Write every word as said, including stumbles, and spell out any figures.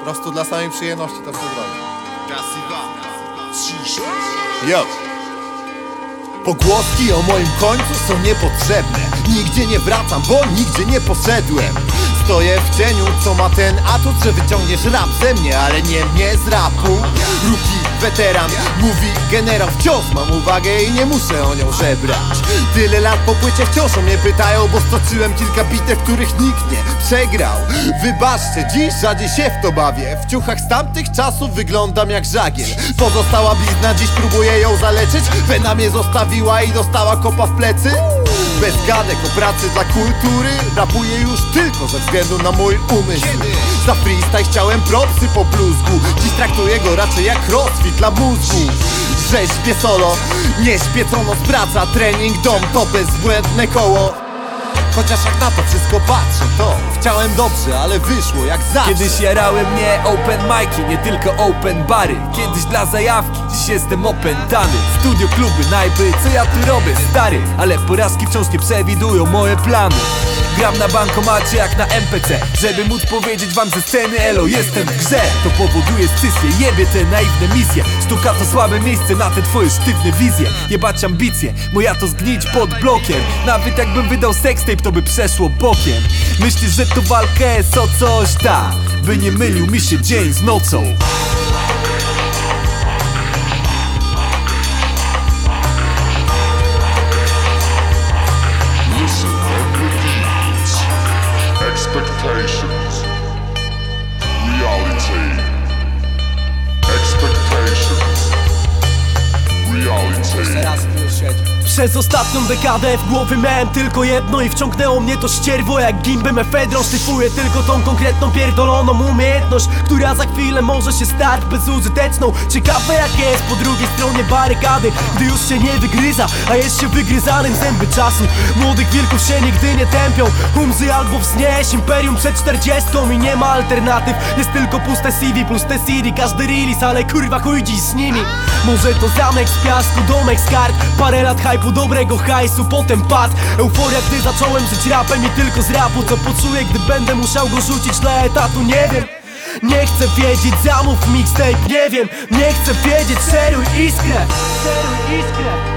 prostu dla samej przyjemności to chcę zrobić. Yo! Pogłoski o moim końcu są niepotrzebne. Nigdzie nie wracam, bo nigdzie nie poszedłem. Stoję w cieniu, co ma ten atut, że wyciągniesz rap ze mnie, ale nie mnie z rapu. Ruki, weteran, mówi generał, wciąż mam uwagę i nie muszę o nią żebrać. Tyle lat po płycie wciąż o mnie pytają, bo stoczyłem kilka bitew, których nikt nie przegrał. Wybaczcie, dziś rzadziej się w to bawię. W ciuchach z tamtych czasów wyglądam jak żagiel. Pozostała blizna, dziś próbuję ją zaleczyć. Wena mnie zostawiła i dostała kopa w plecy. Bez gadek o pracy dla kultury rapuję już tylko ze względu na mój umysł. Za freestyle chciałem propsy po bluzgu. Dziś traktuję go raczej jak crossfit dla mózgu. Rzeźbię solo, nieśpiecono z praca. Trening, dom to bezbłędne koło. Chociaż jak na to wszystko patrzę, to chciałem dobrze, ale wyszło jak zawsze. Kiedyś jarały mnie open mic'i, nie tylko open bary. Kiedyś dla zajawki, dziś jestem opętany. Studio, kluby, najpy, co ja tu robię, stary? Ale porażki wciąż nie przewidują moje plany. Gram na bankomacie jak na M P C, żeby móc powiedzieć wam ze sceny elo, jestem w grze. To powoduje scysję, jebie te naiwne misje. Sztuka to słabe miejsce na te twoje sztywne wizje. Jebać ambicje, moja to zgnić pod blokiem. Nawet jakbym wydał sextape, to by przeszło bokiem. Myślisz, że to walka jest o coś, ta, by nie mylił mi się dzień z nocą. Expectations, reality. Expectations, reality. Przez ostatnią dekadę w głowie miałem tylko jedno i wciągnęło mnie to ścierwo jak gimbę mefedron. Szlifuję tylko tą konkretną pierdoloną umiejętność, która za chwilę może się stać bezużyteczną. Ciekawe jak jest po drugiej stronie barykady, gdy już się nie wygryza, a jest się wygryzanym zęby czasu. Młodych wilków się nigdy nie tępią. Umrzyj albo wznieś imperium przed czterdziestką i nie ma alternatyw. Jest tylko puste C V plus te C D, każdy release, ale kurwa chuj dziś z nimi. Może to zamek z piasku, domek z kart, parę lat hype'u, dobrego hajsu, potem pad. Euforia, gdy zacząłem żyć rapem i tylko z rapu. Co poczuję, gdy będę musiał go rzucić dla etatu, nie wiem. Nie chcę wiedzieć, zamów mixtape, nie wiem. Nie chcę wiedzieć, szeruj iskrę. Szeruj iskrę.